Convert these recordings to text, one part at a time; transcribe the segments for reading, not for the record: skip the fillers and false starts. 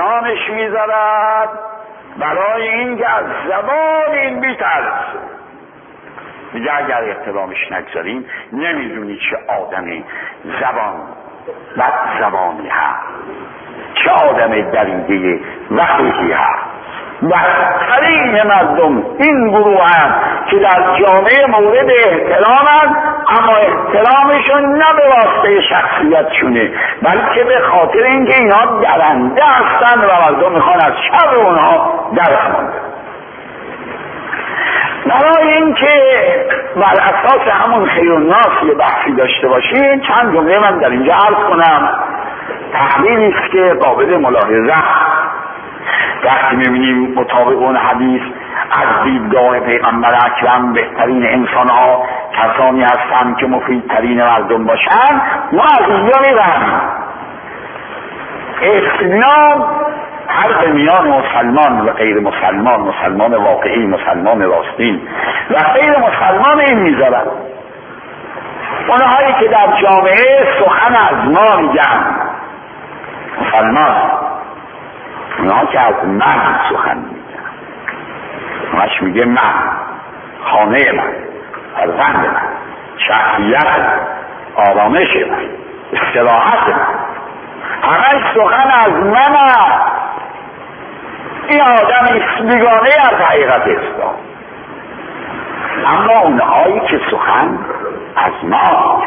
کنارش میذارد برای اینکه از زبان این بیترس. میگه اگر احترامش نگذاریم نمیدونی چه آدمی زبان بد زبانی هست، چه آدم دریده وقیحی هست. بدترین مردم این گروه هم که در جامعه مورد احترامند، اما احترامشون نه به واسطه شخصیتشونه بلکه به خاطر اینکه اینا درنده هستن و مردم میخوان از شر اونها در امان. برای اینکه بر اساس همون خیر الناس یه بحثی داشته باشین، چند جمله من در اینجا عرض کنم. تحلیلی است که قابل ملاحظه. وقتی میبینیم مطابق اون حدیث از دیدگاه پیغمبر اکرم بهترین انسان ها کسانی هستند که مفیدترین مردم باشند، ما از اینجا میبریم اسلام حرف میان مسلمان و غیر مسلمان، مسلمان واقعی، مسلمان راستین و غیر مسلمان این میذارن. اونهایی که در جامعه سخن از ما میگن مسلمان، اونها که از من سخن میگن، اونهاش میگه من، خانه من، فرزند من، شخصیت من، آرامش من، استراحت من، همه سخن از من هست. این آدم بیگانه از حقیقت اسلام. اما اونهایی که سخن از ما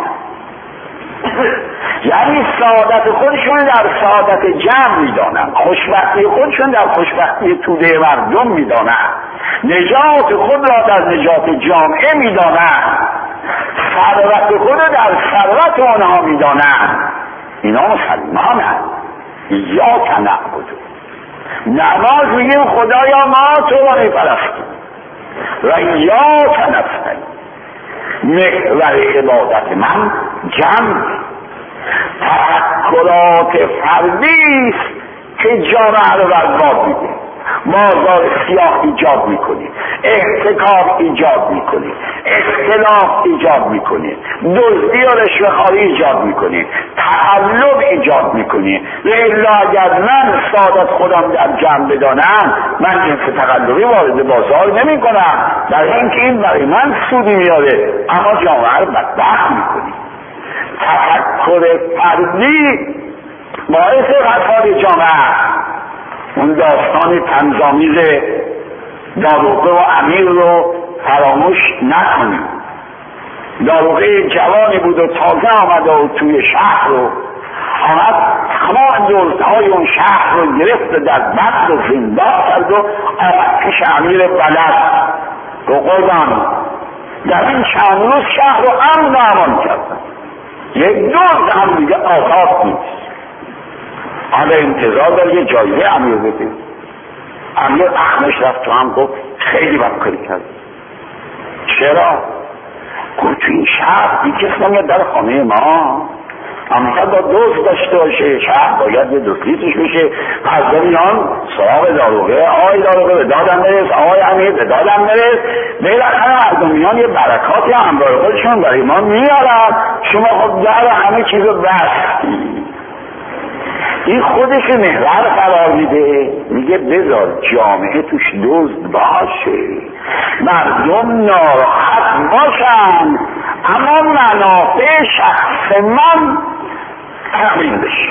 یعنی سعادت خودشون در سعادت جمع میدانن، خوشبختی خودشون در خوشبختی توده مردم میدانن، نجات خود را در نجات جامعه میدانن، ثروت خود در ثروت آنها میدانن. اینا مسلمانن. یا نعبد، نماز میگیم خدایا ما تو را میپرستیم و یا نستعین، محور عبادت من جمع تفکرات فردی است که جامعه رو برباد میده. بازار سیاه ایجاد میکنی، احتکار ایجاد میکنی، اختلاف ایجاد میکنی، دزدی و رشوه‌خواری ایجاد میکنی، تعلق ایجاد میکنی. الا اگر من سعادت خودم در جمع بدانم، من جنس تقلبی وارد بازار نمی کنم، در اینکه این برای من سودی میاره، اما جامعه رو بدبخت میکنی. تفکر فردی باعث فساد جامعه. اون داستان طنزآمیز داروغه و امیر رو فراموش نکنیم. داروغه جوانی بود و تازه آمده و توی شهر رو آمد تمام دزدهای اون شهر رو گرفت و در بند و زندان کرد و آمد پیش امیر بلد رو قربان در این چند روز شهر رو امن و امان کردن. یک دزد هم دیگه آزاد نیست. حالا انتظار داره یه جایزه امیر بده. امیر اخمش رفت تو هم گفت خیلی بدکاری کرد. چرا؟ گفت تو این شهر دیگه کس نمیاد در خانه ما، اما با دوست داشته باشه، شهر باید یه دوستیتش بشه. پس دمیان سراغ داروغه، آقای داروغه به دادم برس، آقای امیر به دادم برس. بالاخره مردمیان یه برکاتی همراه خودشون برای ما میارن. شما خب در همه چیز رو بستی. این خودش محور قرار میده، میگه بذار جامعه توش دزد باشه، مردم ناراحت باشن، اما منافع شخص من تامین بشه.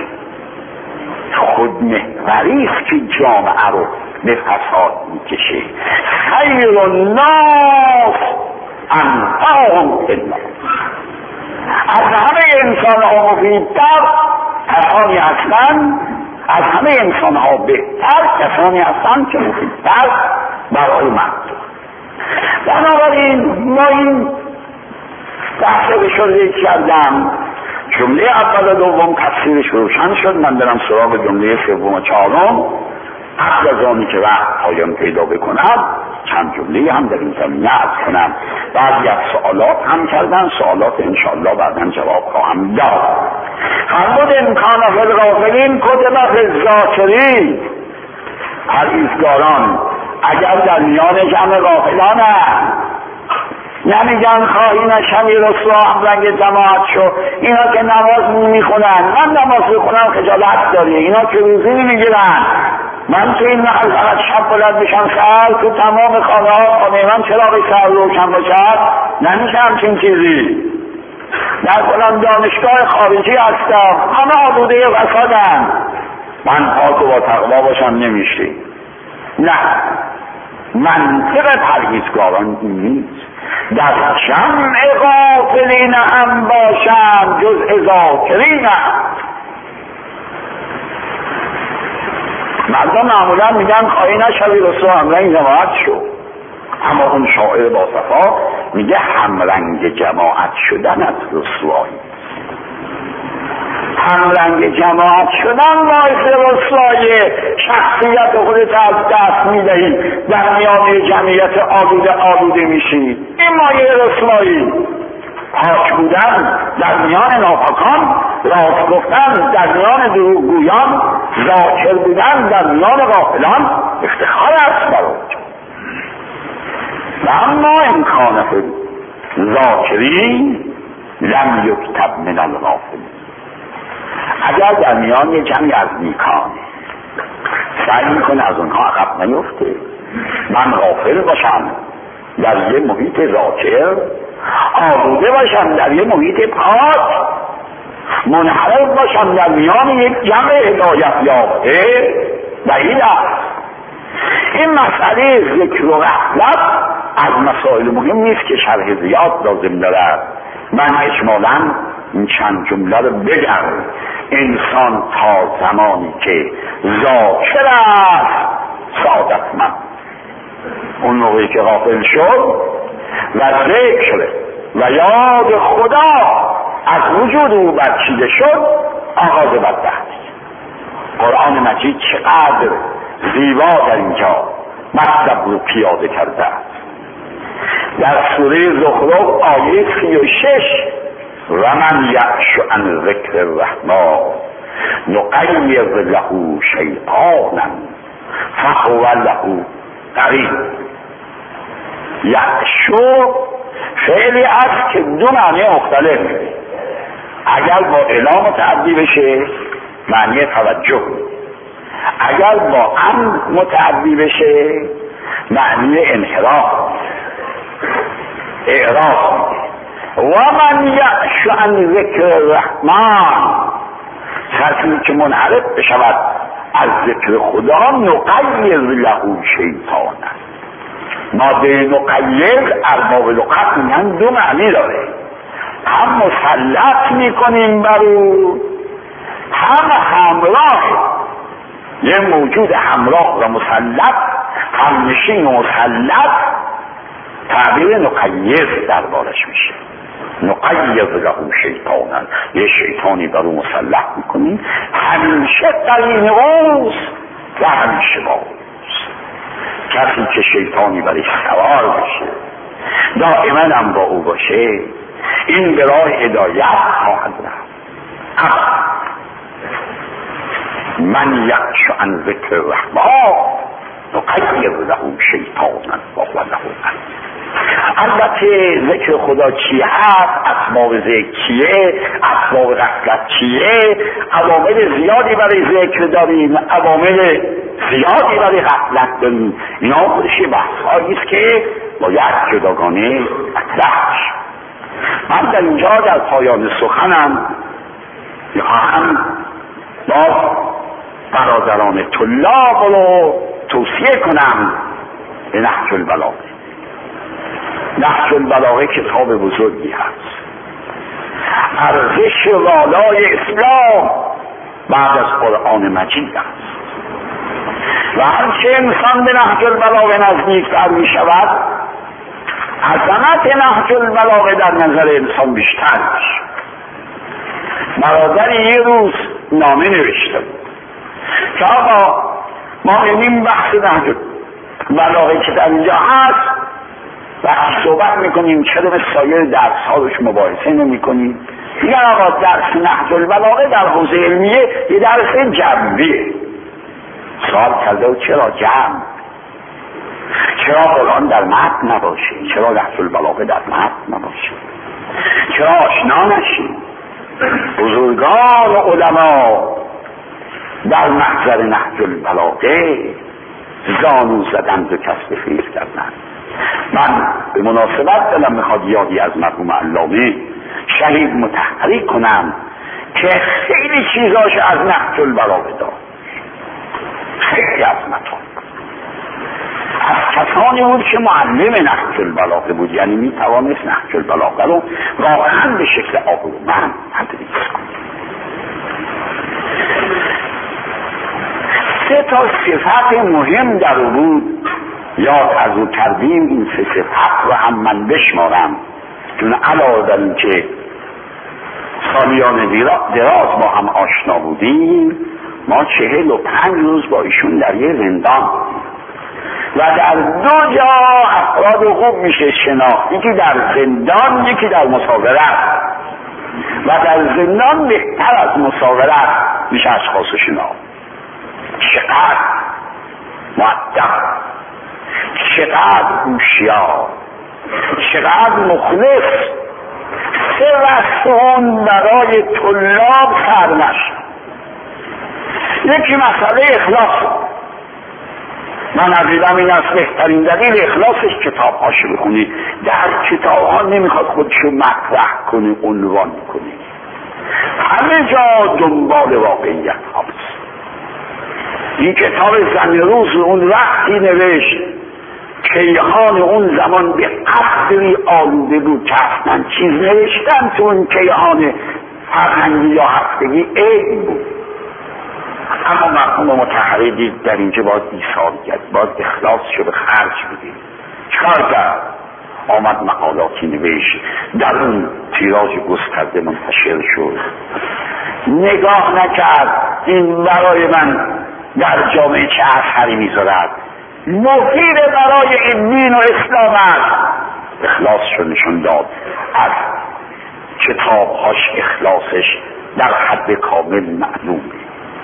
خود محوری است که جامعه رو به فساد میکشه. خیر الناس انفعهم للناس. از همه انسان ها مفیدتر کسانی هستند، از همه انسان ها بهتر کسانی هستند که مفیدتر برای مردم. بنابراین ما این بحث رو کردم. جمله اول و دوم تفسیرش روشن شد. من برم سراغ جمله سوم و چهارم. قبل از آنی که وقت پایان پیدا بکنم چند جمله هم در این زمینه عرض کنم. بعضی از سوالات هم کردن، سوالات انشاءالله بعداً جواب خواهم داد. فرمود امکان فی الغافلین کتب فی الذاکرین. پرهیزگاران اگر در میان جمع غافلان نمیگن خواهی نشمی رسوا هم رنگ جماعت شو. اینا که نماز میخونن، من نماز میخونم خجالت داری، اینا که روزی نمیگیرن. من تو این محل فقط شب بلند بشم سر تو تمام خانه ها خانه من چراغ سر روشن باشد، نمیشه همچین چیزی. در فلان دانشگاه خارجی هستم، همه آلوده فسادن، من پاک و با تقوا باشم نمیشه. نه، منطق پرهیزگاران این نیست. در جمع غافلین هم باشم جز ذاکرین. مردم معمولا میگن خواهی نشوی رسوا همرنگ جماعت شو، اما اون شاعر با صفا میگه همرنگ جماعت شدن از رسوایی. همرنگ جماعت شدن باعث رسوایی شخصیت خودت از دست میدهی، در میان جمعیت آلوده میشی. این مایه رسوایی. پاک بودن در میان ناپاکان، راست گفتن در میان دروغگویان، ذاکر بودن در میان غافلان افتخار است برای. و اما امکان ذاکرین لم یکتب من الغافلین. اگر در میان یه جمعی از نیکان سعی میکنه از اونها عقب نیفته، من غافل باشم در یه محیط ذاکر، آلوده باشم در یه محیط پاک، منحرف باشم در میان یک جمع هدایت یافته، بعید است. این مسئله ذکر و غفلت از مسائل مهم نیست که شرح زیاد لازم دارد. من اجمالاً این چند جمله رو بگم. انسان تا زمانی که ذاکر است سعادتمند، اون موقعی که غافل شد و ذکر و یاد خدا از وجود او برچیده شد، آغاز بدبختی. قرآن مجید چقدر زیبا در اینجا مطلب رو پیاده کرده است. در سوره زخرف آیه 36 و من یعش عن ذکر الرحمن نقیض له شیطانا فهو له قرین. یعشو فعلی است که دو معنی مختلف میده. اگر با اعلام متعدی بشه معنی توجه، اگر با امر متعدی بشه معنی انحراف، اعراض. و من یعش عن ذکر الرحمن، کسی که منحرف بشود از ذکر خدا، نقیض له شیطانا. ماده نقیض ارباب لغت میگن دو معنی داره، هم مسلط میکنیم بر او، هم همراه. یه موجود همراه و مسلط، همنشین و مسلط، تعبیر نقیض دربارش میشه. نقیض له شیطانا، یه شیطانی بر او مسلط میکنیم، همیشه قرین اوست و همیشه با اوست. کسی که شیطانی برش سوار بشه، دائما هم با او باشه، این به راه هدایت خواهد رفت. من یعش عن ذکر الرحمن نقیض له شیطانا وهو له قرین. البته ذکر خدا چی هست، اسباب ذکر چیه، اسباب غفلت چیه، عوامل زیادی برای ذکر داریم، عوامل زیادی برای غفلت داریم. اینا خودش بحث‌هایی است که باید جداگانه مطرح بشه. من در اینجا در پایان سخنم میخواهم باز برادران طلاب رو توصیه کنم به نهج البلاغه. نهج البلاغه کتاب بزرگی هست، ارزش والای اسلام بعد از قرآن مجید است و هرچه انسان به نهج البلاغه نزدیکتر می شود، عظمت نهج البلاغه در نظر انسان بیشتر میشه. برادری یه روز نامه نوشته بود که آقا ما این بحث نهج البلاغه که در اینجا هست وقتی صحبت میکنیم چرا به سایر درس ها روش مباحثه نمیکنیم؟ میگن آقا درس نهج البلاغه در حوزه علمیه یه درس جنبیه. سوال کرده و چرا جنب؟ چرا قرآن در متن نباشه؟ چرا نهج البلاغه در متن نباشه؟ چرا آشنا نشیم؟ بزرگان و علما در محضر نهج البلاغه زانو زدند و کسب فیض کردند. من به مناسبت دلم میخواد یادی از مرحوم علامه شهید مطهری کنم که خیلی چیزاش از نهج البلاغه داد، خیلی از مطالب از کسانی بود که معلم نهج البلاغه بود، یعنی میتوانست نهج البلاغه رو واقعا به شکل آبرومند تدریس کنه. 3 تا صفت مهم در او بود، یاد از او کردیم. این 3 صفت رو هم من بشمارم، چون علاوه بر این که سالیان دراز با هم آشنا بودیم، ما 45 روز با ایشون در یه زندان و در 2 جا افراد خوب میشه شناخت، یکی در زندان یکی در مسافرت، و در زندان بهتر از مسافرت میشه اشخاص شناخت. چقدر مؤدب، چقدر هوشیار، چقدر مخلص. سر اون برای طلاب سرمش. یکی مسئله اخلاص. من عقیدم این است بهترین دلیل اخلاصش کتاب هاشو بخونی. در کتاب ها نمیخواد خودشو مطرح کنی، عنوان کنی، همه جا دنبال واقعیت هاست. این کتاب زن روز اون وقتی نوشت کیهان اون زمان به قدری آلوده بود که اصلا چیز نوشتن تو اون کیهان فرهنگی یا هفتگی عیب بود. اما مرحوم مطهری دید در اینجا باید ایثار کرد، باید اخلاصشو به خرج بدید. چکار کرد؟ آمد مقالاتی نوشت، در اون تیراژ گسترده منتشر شد. نگاه نکرد این برای من در جامعه چه اثری میذارد، مفید برای این دین و اسلام است. اخلاصشو نشون داد. از کتابهاش اخلاصش در حد کامل معلومه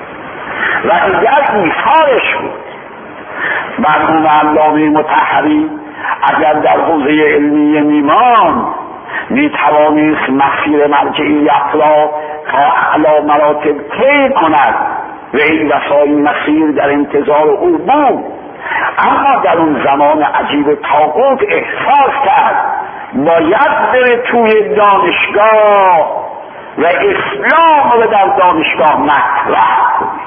و دیگر ایثارش بود. مرحوم علامه مطهری اگر در حوزه علمی میمان میتوانست مسیر مرجعیت را تا اعلی مراتب طی کند و این وسایل مسیر در انتظار او بود، اما در اون زمان عجیب طاغوت احساس کرد باید بره توی دانشگاه و اسلام رو در دانشگاه مطرح کنه.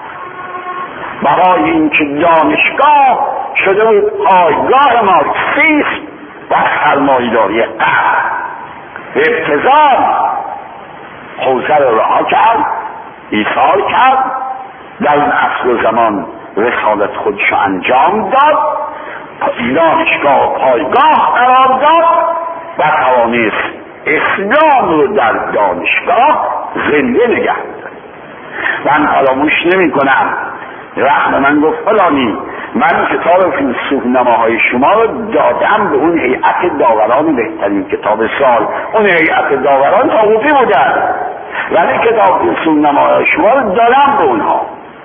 برای اینکه دانشگاه شده بود پایگاه مارکسیسم و سرمایه‌داری غرب. ابتذال حوزه رو رها کرد، ایثار کرد، در اون عصر و زمان رسالت خودشو انجام داد، دانشگاه پایگاه قرار داد و توانست اسلام رو در دانشگاه زنده نگه داره. من فراموش نمی کنم رحم من گفت فلانی من کتاب فیلسوف نماهای شما رو دادم به اون هیئت داوران بهترین کتاب سال. اون هیئت داوران طاغوتی بودن ولی کتاب فیلسوف نماهای شما رو دادم به اونها.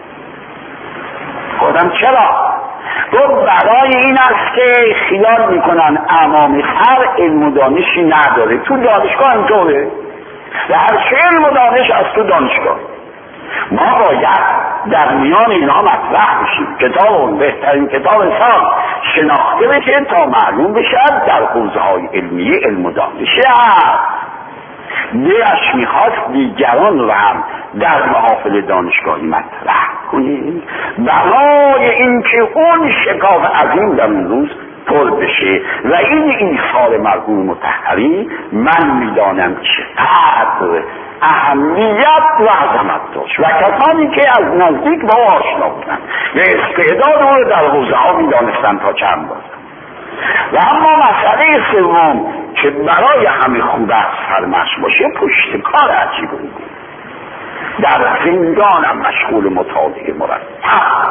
خودم چرا؟ گفت برای این است که خیال میکنن امام سر علم و دانشی نداره. تو دانشگاه اینطوره و هر چه علم و دانش از تو دانشگاه. ما باید در میان اینا مطرح بشیم، کتاب اون بهترین کتاب سال شناخته بشه تا معلوم بشه در حوزه های علمی علم و دانشی هست. دلش میخواست دیگران رو هم در محافل دانشگاهی مطرح کنیم برای اینکه اون شکاف عظیم در اون روز پر بشه. و این ایثار مرحوم مطهری من میدانم چقدر اهمیت و عظمت داشت و کسانی که از نزدیک با آشنا بودن و استعداد او رو در حوزه ها میدانستن تا چند بار. و اما مسئله سوم که برای همه خوب است سرمشق باشه پشتکار عجیب بود. در زندانم مشغول مطالعه مرتب.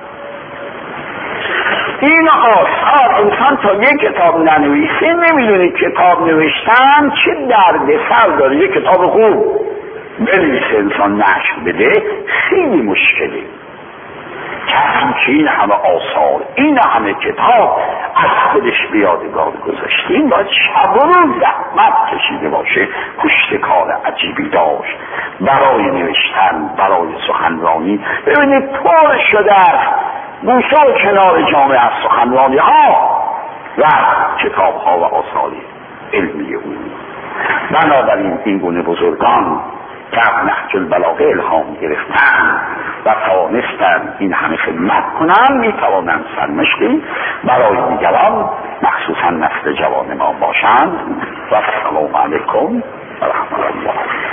این آثار انسان تا یک کتاب ننویسه نمیدونه کتاب نوشتن چه دردسر داره. یک کتاب خوب بنویسه انسان نشر بده خیلی مشکله. وقتی که این همه آثار، این همه کتاب از خودش به یادگار گذاشته، این باید شب و روز زحمت کشیده باشه، پشت کار عجیبی داشت برای نوشتن، برای سخنرانی. ببینید پر شده است گوشه و کنار جامعه از سخنرانی ها و کتاب ها و آثار علمی او. بنابراین این گونه بزرگان که از نهج البلاغه الهام گرفتن و توانستن این همه خدمت کنن، میتوانند سرمشقی برای دیگران مخصوصا نسل جوان ما باشند. و السلام علیکم و رحمت الله.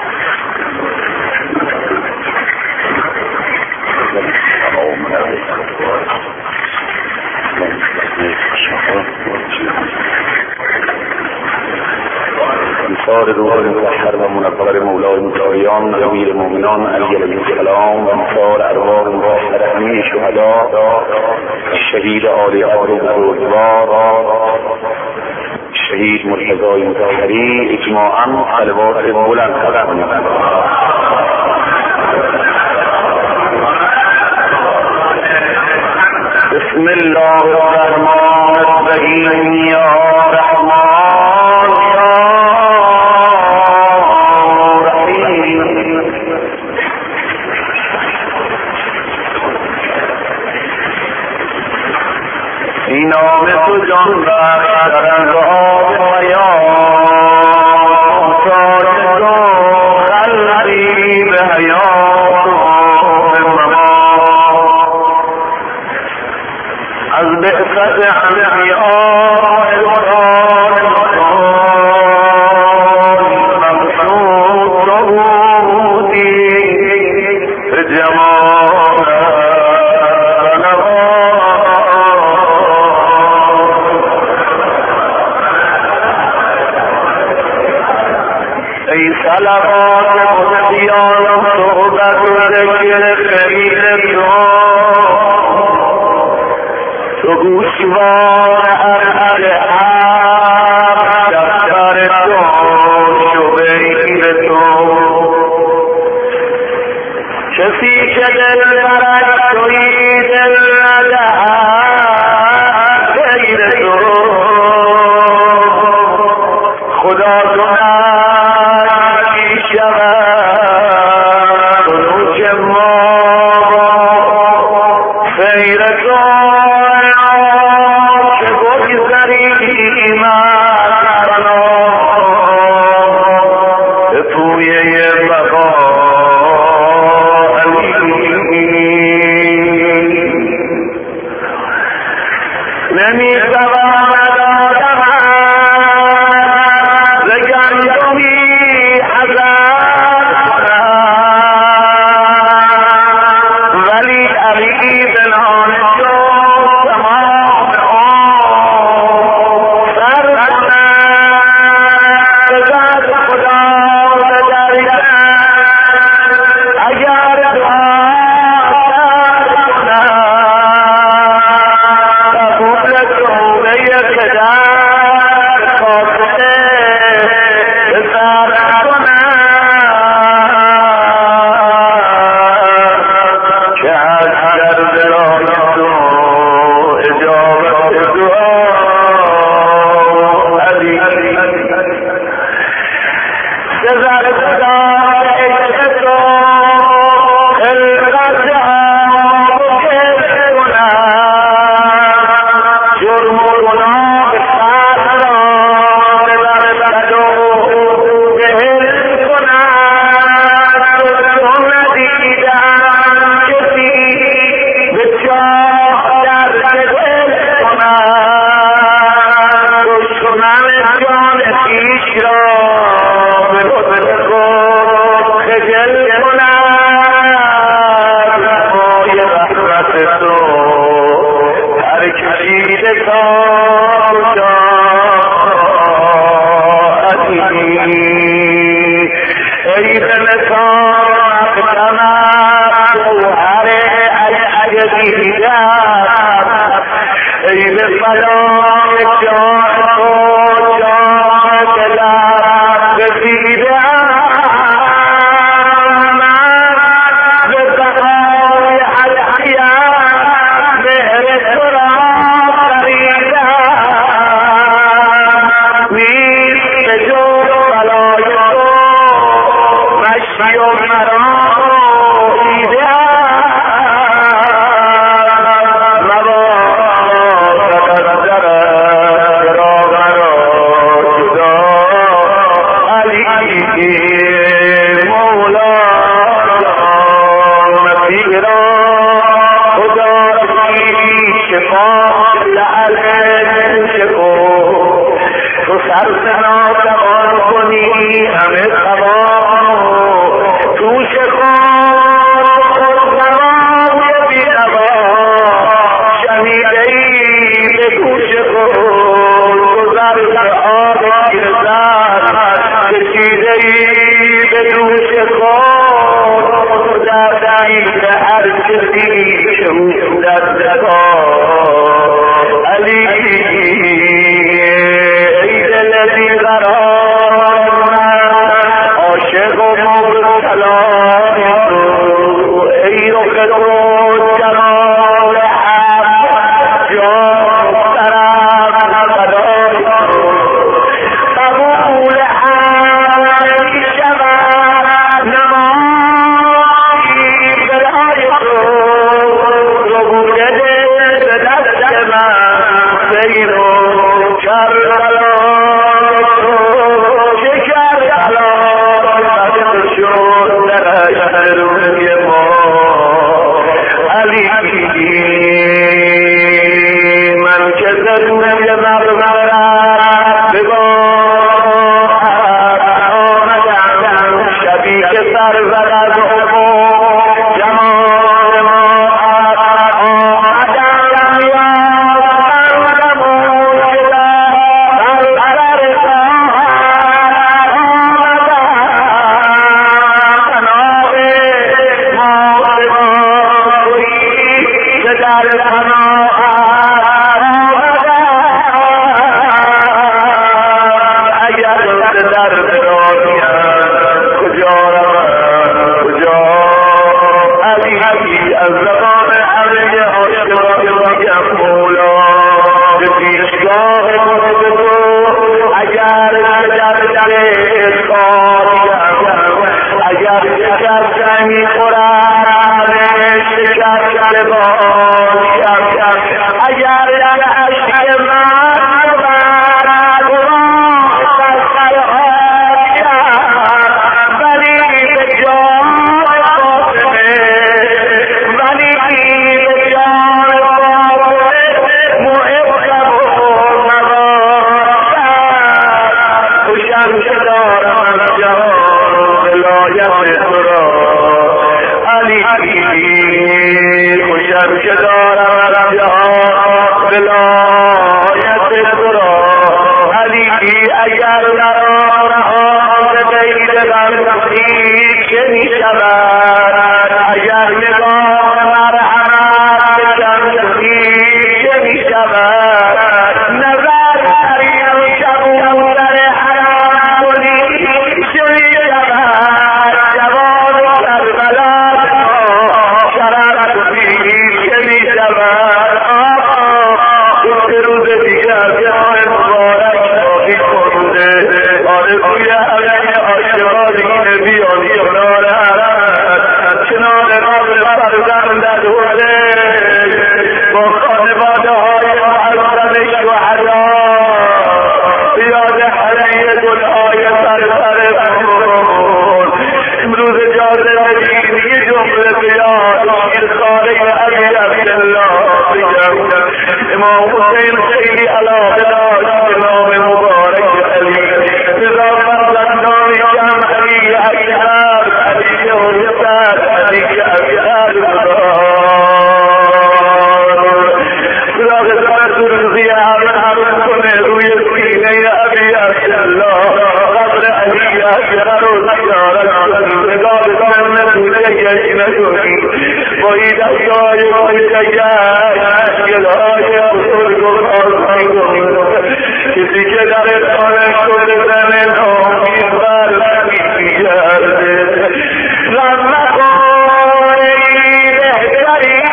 انصار روح المطهر و منور مولای متقیان امیر المؤمنان علی علیه السلام و انصار ارواح مطهر همه شهدا، شهید عالیات و بزرگوار شهید مرتضی مطهری، اجماعاً صلوات بلند کنید. بسم الله الرحمن الرحیم. یا رحمان یا رحیم. این نام تو جان بخش در انگاه حیات، تاج تو خلقی به حیات از بعثت انبیاء القرآن مبعوث ربوتی جمال ای صلوات مدیان صحبت و ذکر خلیل تو گوشوار ارحل حق دفتر تو شبیر تو، کسی که دل برد توی دل ندهد غیر تو، خدا کنند می شود نوش ما خیر تو من که زدونم یه مردم به بار آمدم شبی که سر زد از افق جمال ما آمدم یا بردم و شدم بر خواهر آمدم تناب موت مایی که در پناه از زبان همه عاشقان بگم مولا به پیشگاه خود تو اگر در اگر شکر می خورد شکر باشم اگر عشق من برد سر ولی به جان فاطمه ولی به جان فاطمه محبم و نوازم خوشم که دارم از جهان ولایت تو را علی خوشم که دارم از جهان ولایت تو را علی اگر در آن بین غمگین که می شود اگر نگاه مرحمت که می شود نظر سریم شبون در حرم کنی که می شود جوان کربلا شرف کنی که می شود این روز دیگر جای مبارک شادی کنده آرزوی همه عاشقان نبی آن کنار حرم کنار قبر فرزند دوله با خانواده های معظم شهدا یاد همه گلهای سرسر خون امروز جاده دینی جمله بیاد شیرخانه علی عبدالله بگم امام حسین خیلی علاقه داشت به نام مبارک علی رضا فرزندان جمع علی اکبر علی حسین علی اکبر خدا قسمت روزی همه کنه روی سینه علی عبدالله قبر علی اکبر رو زیارت نگاه بکنم نتونه گشت نکنی با این دستای گلهای بزرگ و آزمای کنی کسی که در خانه شده زمین آمین برمی گرده غم نخور ای بهتری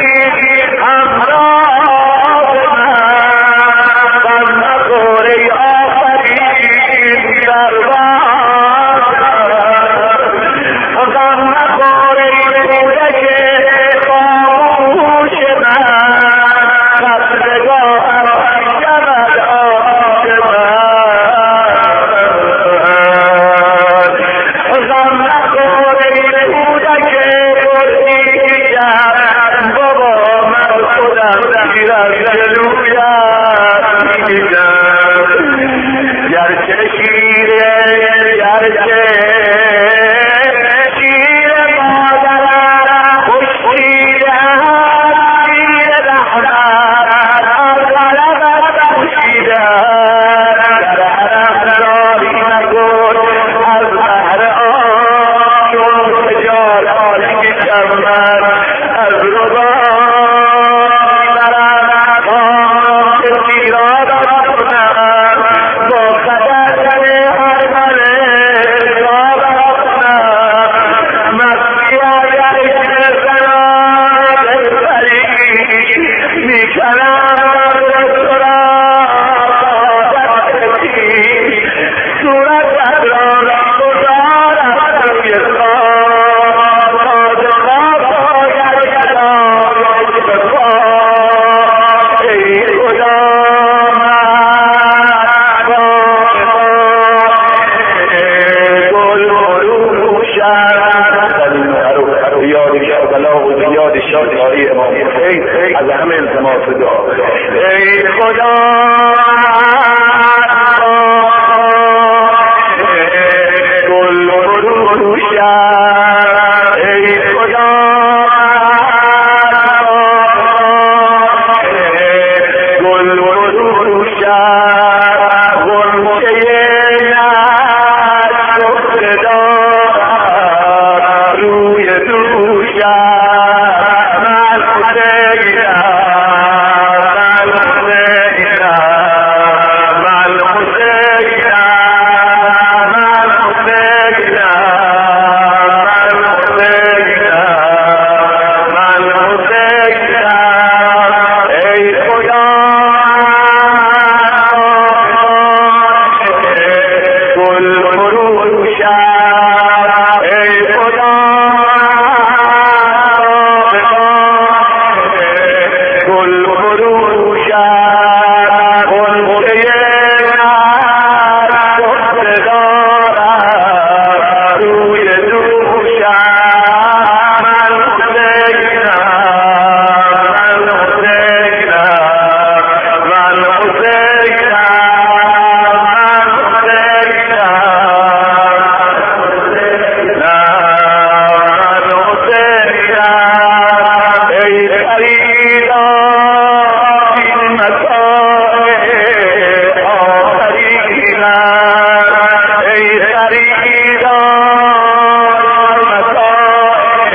همراه من غم نخور ای آفرین دربار غم نخور ای کودک خاموش من خستگاه شود آش من غم نخور ای کودک پرسیدم بابا من خودم دیر از جلویت میدم گرچه شیره گرچه شیر مادرم خوشیده شیر رحمت از غلبت بخشیده در حرم راهی نکن از بحر آن چون خجالت میکشم من از رضا برم خواهم شیرازت کنم با خدر هر مله شابت کنم مستی اگر زنان بری میکنم رسولا عادت کشی صورت را گذارم روی خواب آدما باید کلام بخواب ای خدا گل مروشم یاد کربلا و یاد شادی امام حسین فدا. ای خدا گل فروشم، ای خدا گل فروشم، غنچه نشسته دارم روی دوشم، من حسینم، من حسینم، من حسینم، من حسینم، من حسینم، ای خدا گل فروشم، ای خدا گل فروشم، غنچه نشسته دارم روی دوشم، من حسینم، من حسینم، من حسینم، ای خریدا این متاع آخرین است، ای خریدا این متاع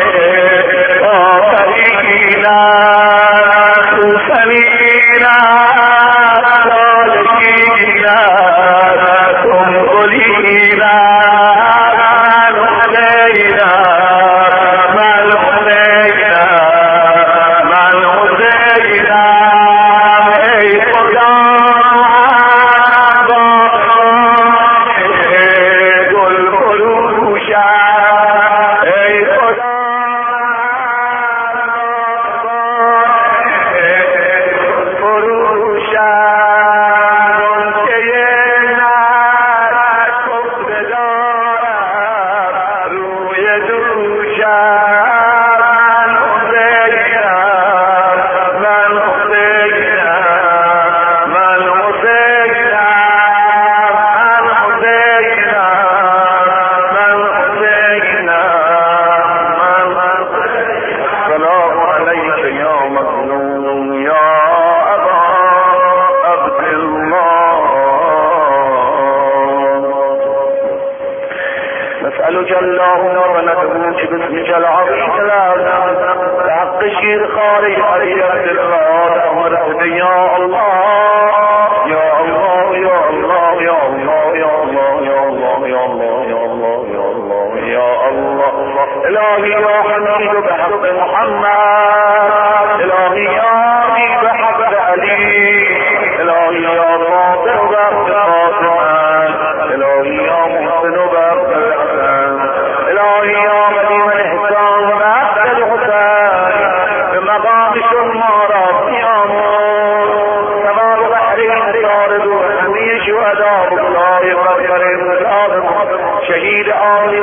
آخرین است، سوسنین است، سالکین است، سنبلین است، من حسینم، من حسینم، من حسینم، ای خدا گل فروشم، ای خدا فروشم، غنچه نشسته دارم روی دوشم، من حسینم، من حسینم، من حسینم، من حسینم، من حسینم، السلام علیک یا مظلوم یا ابا عبدالله، نسألك اللهم وندعوك باسمك العظيم الأعظم بحق شيرخوار علي عبد الله أمرت يا الله يا الله يا الله يا الله يا الله يا الله يا الله يا الله يا الله يا الله إلهي يا حميد بحق محمد، إلهي يا حميد بحق علي، إلهي يا ناصر بحق فاطمة، إلهي يا محسن بحق الحسن، إلهي يا مدين الإحسان بحق الحسين، بمقام شمارة قيامه تمام بحرين طارد وحمي شهداء الله يغفر الظالم شهيد آل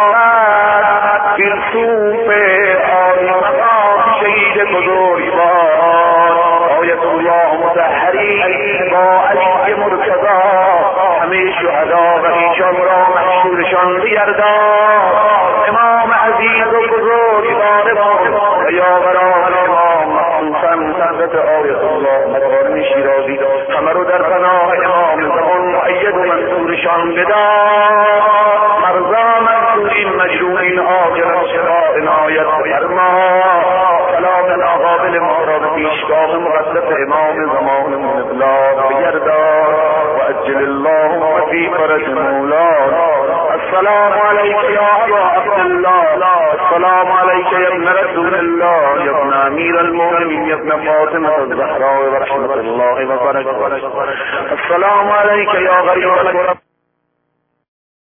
فیلسوف عالی مقام شهید بزرگوار آیت الله مطهری با علی مرتضی همه شهدا و ایشان را محشورشان بیردار، امام عزیز و بزرگوار ما و یاوران امام مخصوصا حضرت آیت الله مدارم شیرازی همه رو در پناه امام زمان مؤید و منصورشان بدار، مرضا منصورین مجروحین آجر شفاء عنایت فرما، سلام القابل ما را به پیشگاه مقدس امام زمان مبلاد بگردان و اجل اللهم فی فرج مولانا. السلام علیک یا ابا عبدالله، السلام علیک یا ابن رسول الله یا ابن امیر المؤمنین یا ابن فاطمه الزهراء و رحمت الله و برکاته. السلام علیک یا غریب